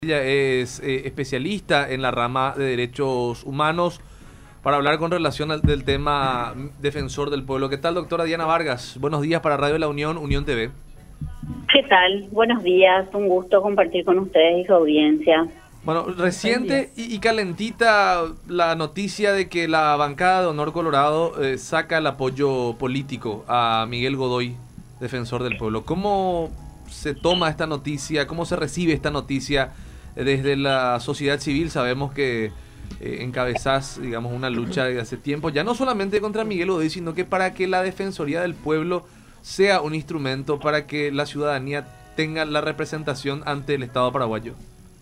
Ella es especialista en la rama de derechos humanos para hablar con relación del tema defensor del pueblo. ¿Qué tal, doctora Diana Vargas? Buenos días para Radio La Unión, Unión TV. ¿Qué tal? Buenos días, un gusto compartir con ustedes y su audiencia. Bueno, reciente y calentita la noticia de que la bancada de Honor Colorado saca el apoyo político a Miguel Godoy, defensor del pueblo. ¿Cómo se toma esta noticia? ¿Cómo se recibe esta noticia desde la sociedad civil? Sabemos que encabezás, digamos, una lucha de hace tiempo, ya no solamente contra Miguel Godoy, sino que para que la Defensoría del Pueblo sea un instrumento para que la ciudadanía tenga la representación ante el Estado paraguayo.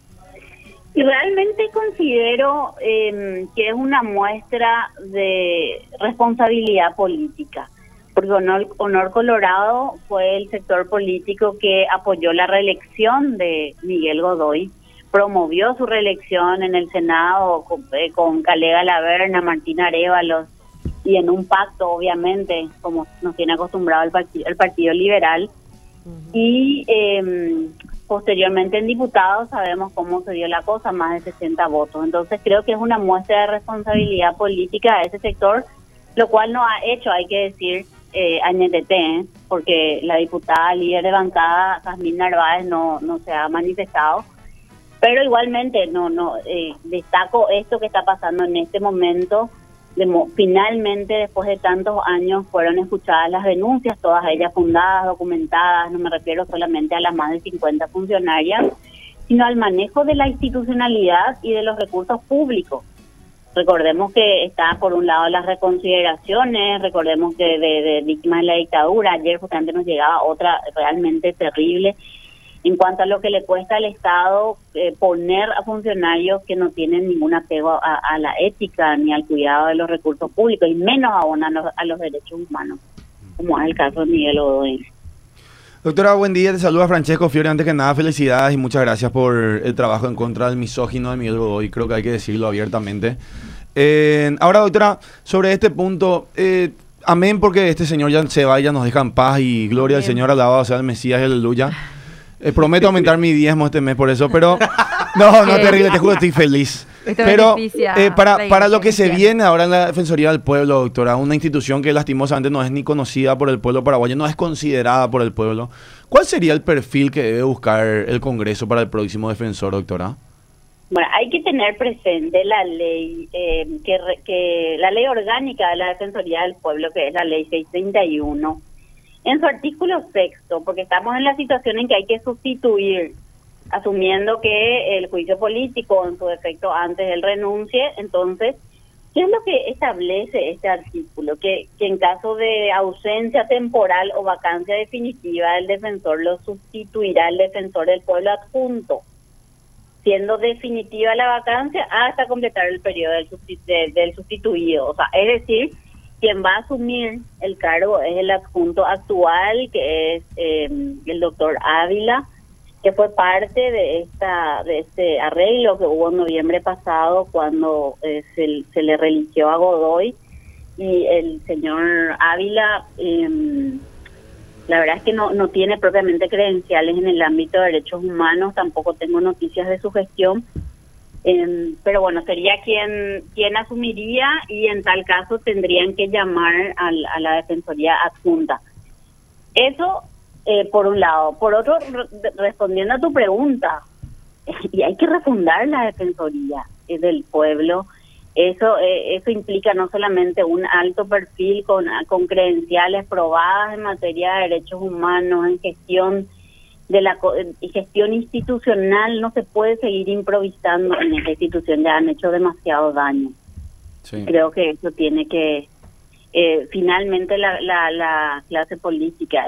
Y realmente considero que es una muestra de responsabilidad política, porque Honor Colorado fue el sector político que apoyó la reelección de Miguel Godoy, promovió su reelección en el Senado con Calega Laverna, Martín Arévalos, y en un pacto, obviamente, como nos tiene acostumbrado el Partido Liberal. Y posteriormente en diputados sabemos cómo se dio la cosa, más de 60 votos. Entonces creo que es una muestra de responsabilidad política a ese sector, lo cual no ha hecho, hay que decir, Añetete, porque la diputada líder de bancada, Jazmín Narváez, no se ha manifestado. Pero igualmente destaco esto que está pasando en este momento. Finalmente, después de tantos años, fueron escuchadas las denuncias, todas ellas fundadas, documentadas. No me refiero solamente a las más de 50 funcionarias, sino al manejo de la institucionalidad y de los recursos públicos. Recordemos que está por un lado las reconsideraciones, recordemos que de víctimas de la dictadura, ayer justamente nos llegaba otra realmente terrible, en cuanto a lo que le cuesta al Estado poner a funcionarios que no tienen ningún apego a la ética ni al cuidado de los recursos públicos, y menos aún a los derechos humanos, como es el caso de Miguel Godoy. Doctora, buen día, te saluda Francesco Fiore. Antes que nada, felicidades y muchas gracias por el trabajo en contra del misógino de Miguel Godoy. Creo que hay que decirlo abiertamente. Ahora, doctora, sobre este punto, amén, porque este señor ya se va y ya nos deja en paz, y gloria al Señor, alabado sea el Mesías y aleluya. Prometo aumentar mi diezmo este mes por eso, pero no terrible, te juro, estoy feliz. Pero para lo que se viene ahora en la Defensoría del Pueblo, doctora, una institución que lastimosamente no es ni conocida por el pueblo paraguayo, no es considerada por el pueblo, ¿cuál sería el perfil que debe buscar el Congreso para el próximo defensor, doctora? Bueno, hay que tener presente la ley, que la ley orgánica de la Defensoría del Pueblo, que es la ley 631, en su artículo 6º, porque estamos en la situación en que hay que sustituir, asumiendo que el juicio político, en su defecto antes él renuncie. Entonces, ¿qué es lo que establece este artículo? Que en caso de ausencia temporal o vacancia definitiva del defensor, lo sustituirá el defensor del pueblo adjunto, siendo definitiva la vacancia hasta completar el periodo del sustituido. O sea, es decir, quien va a asumir el cargo es el adjunto actual, que es el doctor Ávila, que fue parte de este arreglo que hubo en noviembre pasado cuando se le religió a Godoy. Y el señor Ávila, la verdad es que no tiene propiamente credenciales en el ámbito de derechos humanos, tampoco tengo noticias de su gestión. Pero bueno, sería quien asumiría, y en tal caso tendrían que llamar a la Defensoría adjunta. Eso por un lado. Por otro, respondiendo a tu pregunta, y hay que refundar la Defensoría del Pueblo. Eso implica no solamente un alto perfil con credenciales probadas en materia de derechos humanos, en gestión gestión institucional. No se puede seguir improvisando en esta institución, ya han hecho demasiado daño. Sí. Creo que eso tiene que finalmente la clase política,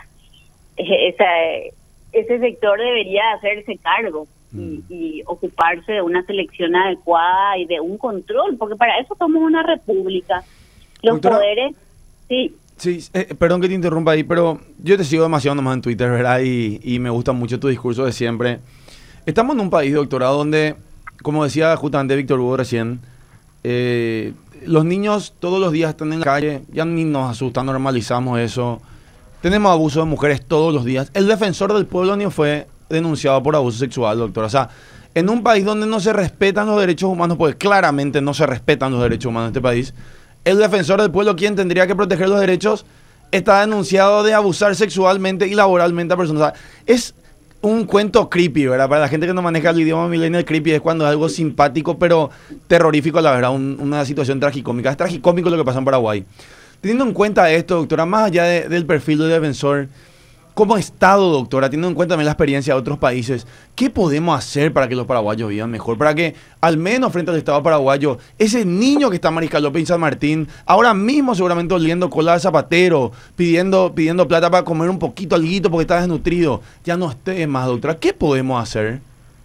ese sector debería hacerse cargo y ocuparse de una selección adecuada y de un control, porque para eso somos una república. Los Doctora, poderes, sí. Sí, perdón que te interrumpa ahí, pero yo te sigo demasiado nomás en Twitter, ¿verdad? Y me gusta mucho tu discurso de siempre. Estamos en un país, doctora, donde, como decía justamente Víctor Hugo recién, los niños todos los días están en la calle, ya ni nos asustan, normalizamos eso. Tenemos abuso de mujeres todos los días. El defensor del pueblo ni fue denunciado por abuso sexual, doctora. O sea, En un país donde no se respetan los derechos humanos, porque claramente no se respetan los derechos humanos en este país, el defensor del pueblo, quien tendría que proteger los derechos, está denunciado de abusar sexualmente y laboralmente a personas. O sea, es un cuento creepy, ¿verdad? Para la gente que no maneja el idioma millennial, creepy es cuando es algo simpático, pero terrorífico, la verdad, una situación tragicómica. Es tragicómico lo que pasa en Paraguay. Teniendo en cuenta esto, doctora, más allá del perfil del defensor, como Estado, doctora, teniendo en cuenta también la experiencia de otros países, ¿qué podemos hacer para que los paraguayos vivan mejor? Para que, al menos frente al Estado paraguayo, ese niño que está en Mariscal López y San Martín, ahora mismo seguramente oliendo cola de zapatero, pidiendo plata para comer un poquito alguito porque está desnutrido, ya no esté más, doctora. ¿Qué podemos hacer?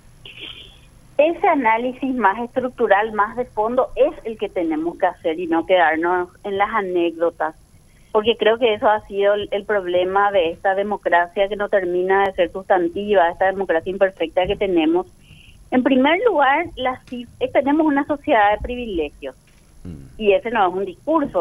Ese análisis más estructural, más de fondo, es el que tenemos que hacer y no quedarnos en las anécdotas. Porque creo que eso ha sido el problema de esta democracia que no termina de ser sustantiva, esta democracia imperfecta que tenemos. En primer lugar, tenemos una sociedad de privilegios. Y ese no es un discurso,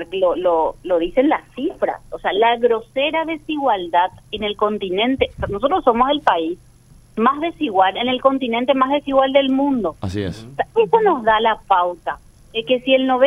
lo dicen las cifras. O sea, la grosera desigualdad en el continente. Nosotros somos el país más desigual, en el continente más desigual del mundo. Así es. Eso nos da la pauta. Es que si el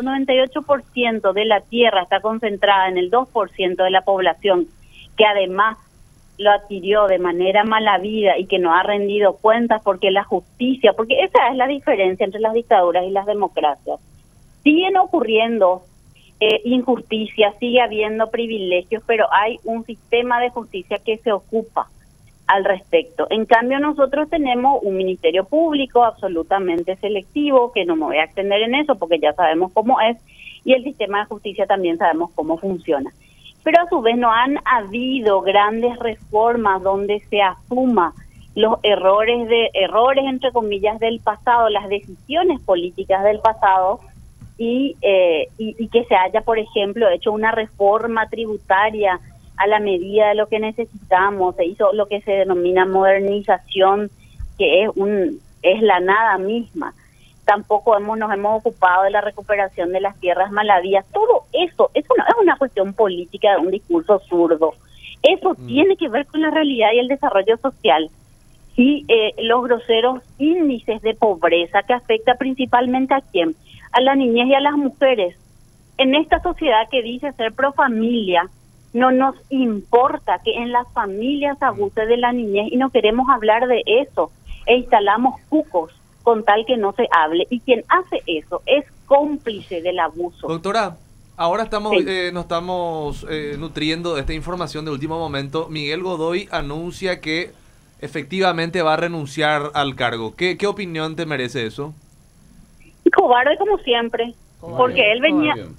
98% de la tierra está concentrada en el 2% de la población, que además lo adquirió de manera mala vida y que no ha rendido cuentas porque la justicia, porque esa es la diferencia entre las dictaduras y las democracias. Siguen ocurriendo injusticias, sigue habiendo privilegios, pero hay un sistema de justicia que se ocupa al respecto. En cambio, nosotros tenemos un ministerio público absolutamente selectivo, que no me voy a extender en eso porque ya sabemos cómo es, y el sistema de justicia también sabemos cómo funciona. Pero a su vez no han habido grandes reformas donde se asuma los errores entre comillas del pasado, las decisiones políticas del pasado, y que se haya, por ejemplo, hecho una reforma tributaria a la medida de lo que necesitamos. Se hizo lo que se denomina modernización, que es la nada misma. Tampoco nos hemos ocupado de la recuperación de las tierras malavías. Todo eso no es una cuestión política de un discurso zurdo. Eso tiene que ver con la realidad y el desarrollo social. Y los groseros índices de pobreza que afecta principalmente ¿a quién? A la niñez y a las mujeres. En esta sociedad que dice ser pro familia, no nos importa que en las familias abuse de la niñez y no queremos hablar de eso. E instalamos cucos con tal que no se hable. Y quien hace eso es cómplice del abuso. Doctora, ahora nos estamos nutriendo de esta información de último momento. Miguel Godoy anuncia que efectivamente va a renunciar al cargo. ¿Qué opinión te merece eso? Cobarde como siempre, porque él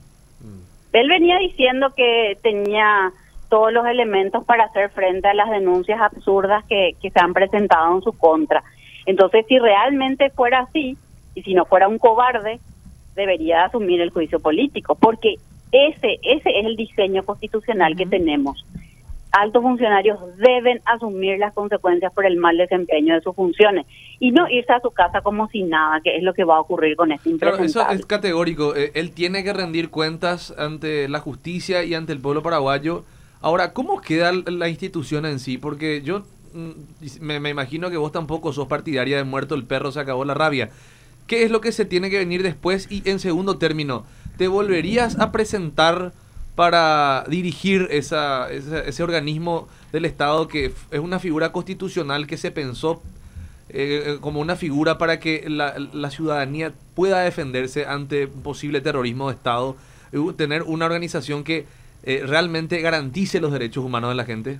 venía diciendo que tenía todos los elementos para hacer frente a las denuncias absurdas que se han presentado en su contra. Entonces, si realmente fuera así, y si no fuera un cobarde, debería asumir el juicio político, porque ese es el diseño constitucional que tenemos. Altos funcionarios deben asumir las consecuencias por el mal desempeño de sus funciones y no irse a su casa como si nada, que es lo que va a ocurrir con este impresentable. Claro, eso es categórico. Él tiene que rendir cuentas ante la justicia y ante el pueblo paraguayo. Ahora, ¿cómo queda la institución en sí? Porque yo me imagino que vos tampoco sos partidaria de muerto el perro, se acabó la rabia. ¿Qué es lo que se tiene que venir después? Y en segundo término, ¿te volverías a presentar para dirigir ese organismo del Estado que es una figura constitucional que se pensó como una figura para que la ciudadanía pueda defenderse ante posible terrorismo de Estado, tener una organización que realmente garantice los derechos humanos de la gente?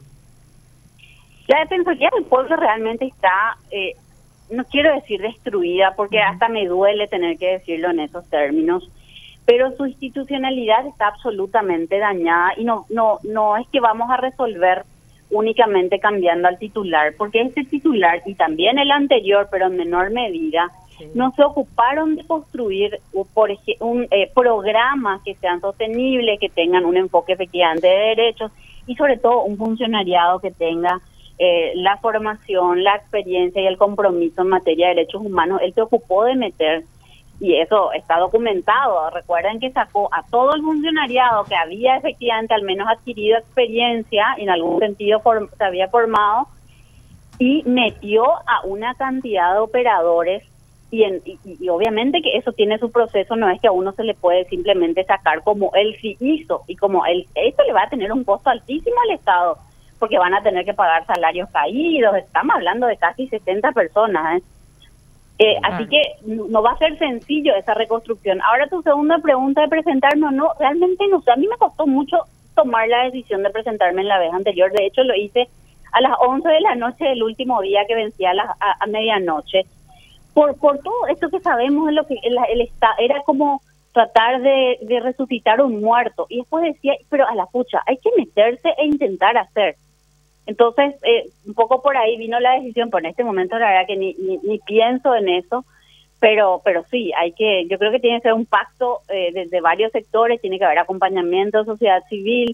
La Defensoría del Pueblo realmente está, no quiero decir destruida, porque hasta me duele tener que decirlo en esos términos, pero su institucionalidad está absolutamente dañada y no es que vamos a resolver únicamente cambiando al titular, porque este titular y también el anterior, pero en menor medida, no se ocuparon de construir programas que sean sostenibles, que tengan un enfoque efectivamente de derechos y sobre todo un funcionariado que tenga la formación, la experiencia y el compromiso en materia de derechos humanos. Él se ocupó de meter, y eso está documentado. Recuerden que sacó a todo el funcionariado que había efectivamente al menos adquirido experiencia y en algún sentido se había formado, y metió a una cantidad de operadores y obviamente que eso tiene su proceso, no es que a uno se le puede simplemente sacar como él sí hizo, y como él, esto le va a tener un costo altísimo al Estado, porque van a tener que pagar salarios caídos, estamos hablando de casi 70 personas, así que no va a ser sencillo esa reconstrucción. Ahora tu segunda pregunta de presentarme o no, realmente no sé, a mí me costó mucho tomar la decisión de presentarme en la vez anterior, de hecho lo hice a las 11 de la noche del último día que vencía a medianoche, por todo esto que sabemos de lo que el Estado era como tratar de resucitar un muerto, y después decía, pero a la pucha, hay que meterse e intentar hacer. Entonces, un poco por ahí vino la decisión, pero en este momento la verdad que ni pienso en eso, pero sí, yo creo que tiene que ser un pacto de varios sectores, tiene que haber acompañamiento de sociedad civil,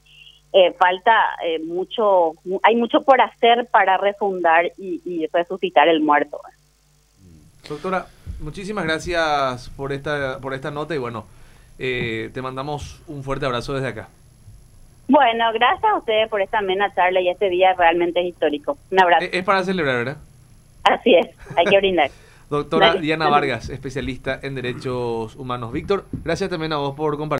hay mucho por hacer para refundar y resucitar el muerto. Doctora, muchísimas gracias por esta nota y bueno, te mandamos un fuerte abrazo desde acá. Bueno, gracias a ustedes por esta amena charla y este día realmente es histórico. Un abrazo. Es para celebrar, ¿verdad? Así es, hay que brindar. Doctora Dale. Diana Vargas, especialista en derechos humanos. Víctor, gracias también a vos por compartir.